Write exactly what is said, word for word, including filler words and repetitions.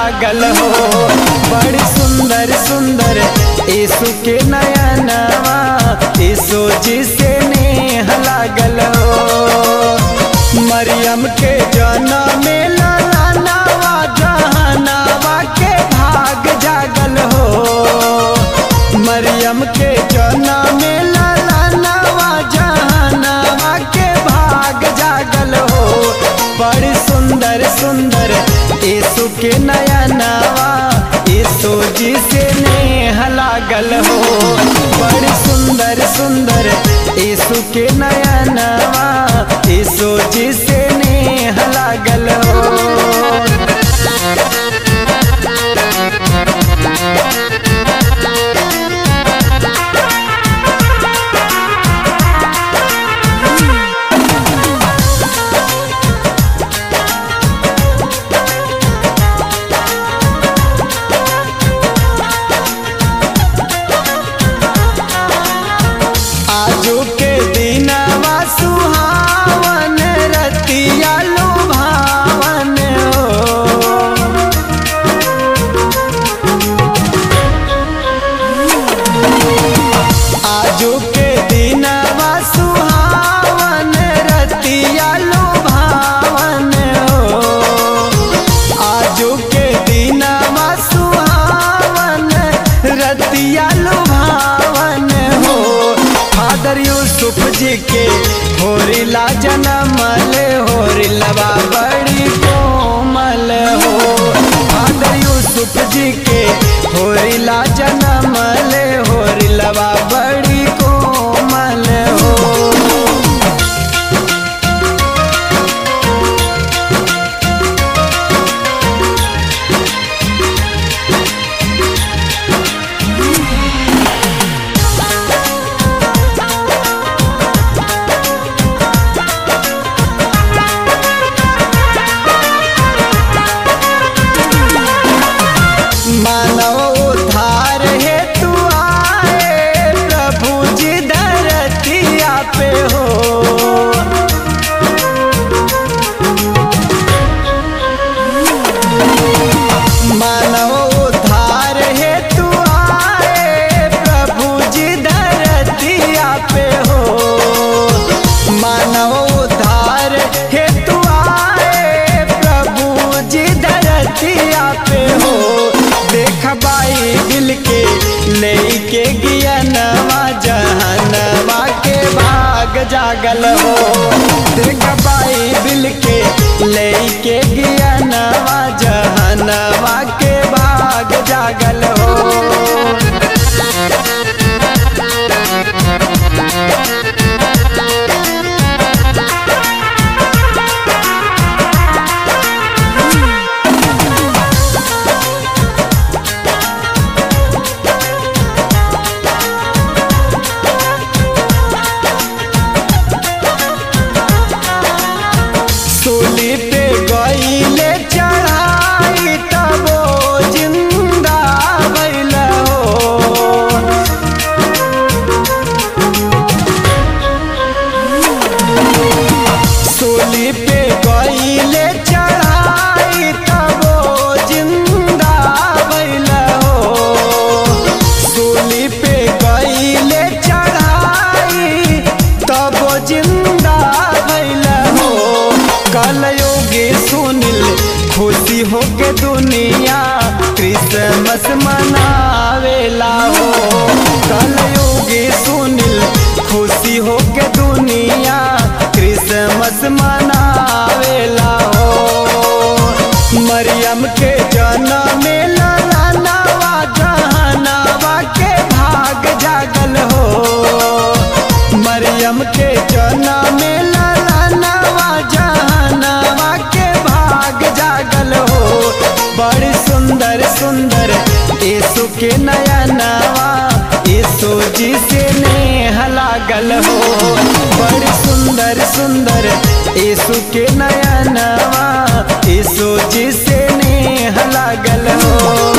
लागल हो। बड़ी सुंदर सुंदर यीशु के नयनवा, यीशु जी से नेह लागल हो। मरियम के जन्म में ललनावा, जहनावा के भाग जागल हो। मरियम के जन्म में ललनावा, जहनावा के भाग जागल हो। बड़ी सुंदर सुंदर यीशु के नयनवा, यीशु जी से नेह लागल हो। बड़ी सुंदर सुंदर यीशु के नयनवा, यीशु जी से नेह लागल हो। आजू के दिनवा सुहावन, रतिया लुभावन हो। आजू के दिनवा सुहावन, रतिया लुभावन हो। आजू के दिनवा सुहावन, रतिया लुभावन हो। फादर यूसुफ जी के होरिला जनमल, होरिलवा बड़ी कोमल हो। फादर यूसुफ जी के होरिला जनमल, होरिलवा बड़ी कोमल हो। मानव उद्धार हेतु आए, प्रभु जी धरतिया पे हो। मानव उद्धार हेतु आए, प्रभु जी धरतिया पे हो। मानव उद्धार हेतु आए, प्रभु जी धरतिया पे हो। देख बाइबिल के लेके गियनवा, जहनवा के भाग जागल हो। देख बाइबिल के लेके गियनवा, जहनवा के भाग जागल हो। सूली पे गईले चढ़ाई, तबो जिंदा भइल हो। सूली पे गईले चढ़ाई, तबो जिंदा भइल हो। सूली पे गईले चढ़ाई, तबो जिंदा भइल हो। कलयुगी सुनिल खुशी हो के दुनिया क्रिसमस मनावेला हो। कलयुगी सुनिल खुशी हो के दुनिया क्रिसमस मनावेला हो। मरियम के जन्म में ललनावा, जहनावा के भाग जागल हो। मरियम के जन्म में ललनावा, जहनावा के भाग जागल हो। बड़ी सुंदर सुंदर यीशु के नयनवा, यीशु जी से नेह लागल हो। बड़ी सुंदर सुंदर यीशु के नयनवा, यीशु जी से नेह लागल हो।